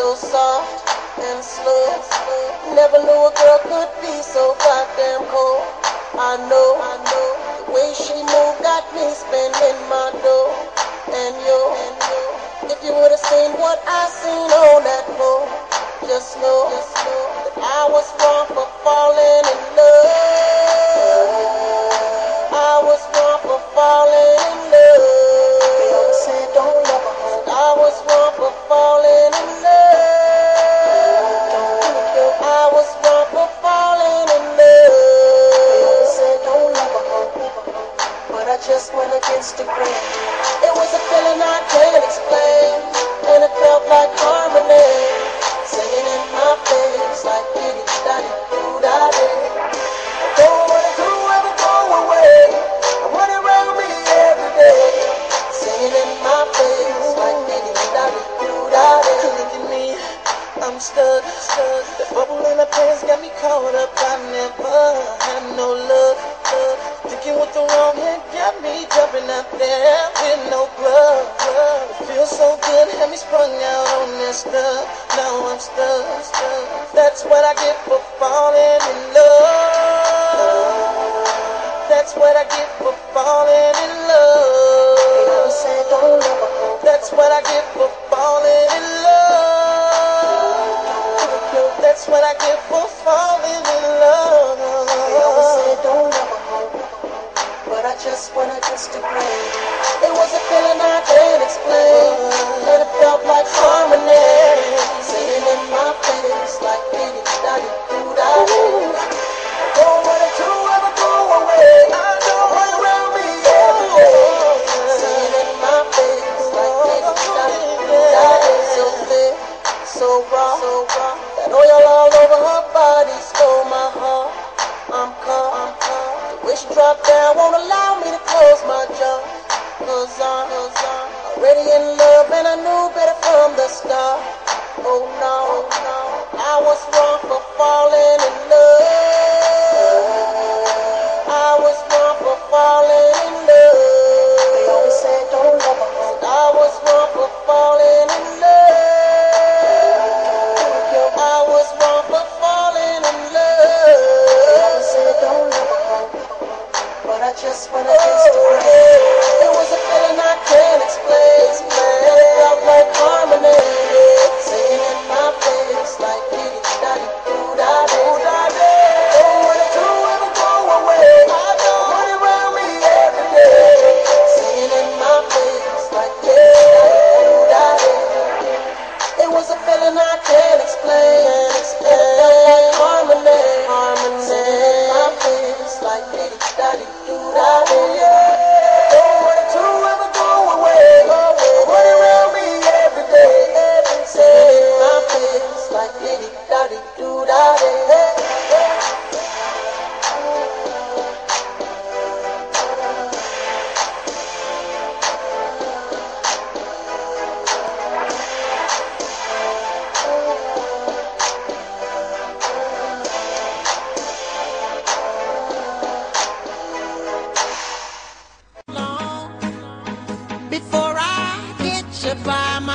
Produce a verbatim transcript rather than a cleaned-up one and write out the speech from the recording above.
so soft and slow. Never knew a girl could be so goddamn cold. I know, I know, the way she moved got me spending my dough. And yo, and yo, if you would've seen what I seen on that pole, just know, just know that I was wrong for falling in love. I was wrong for falling in love. They always say don't love a hoe. I was wrong for falling in love. I was wrong for falling in love. They always say don't love a hoe, but I just went against the grain. It was a feeling I can't explain, and it felt like harmony, singing in my face like diddy daddy doo da day. Don't want it to ever go away. I want it around me every day, singing in my face like diddy daddy doo da day. Look at me, I'm stuck, stuck. The bubble in my pants got me caught up. I never had no luck, luck. Thinking with the wrong head got me jumping up there with no glove, glove. It feels so good, had me sprung out on this stuff. Now I'm stuck, stuck. That's what I get for falling in love. That's what I get for falling in love. They always say don't love a hoe. That's what I get for falling in love. That's what I get for falling in love. They always say don't love a hoe, but I just went against the grain. It was a feeling I can't explain, and it felt like harmony, singing in my face like diddy daddy doo da day. Don't want it to ever go away. I don't want it around me every day, singing in my face like diddy daddy doo da day. So thick, so raw, so raw. That oil all over her body stole my heart. I'm caught, I'm caught. The way she dropped down won't allow me to close my jaw. Cause I'm, cause I'm already in love, and I knew better from the start. Oh no, oh no, I was wrong for falling in love. I was wrong for falling in love. They always say don't love a hoe. I was wrong for falling in love. I was wrong for falling in love. They always say don't love a hoe, but I just went against the grain. It was a feeling I can't explain, and it felt like harmony, singing in my face like diddy daddy doo da day. Don't want it to ever go away. I don't want it around me every day, singing in my face like diddy daddy doo da day. It was a feeling I can't explain, and it felt like harmony, harmony, singing in my face like diddy daddy doo da day. Before I get you by my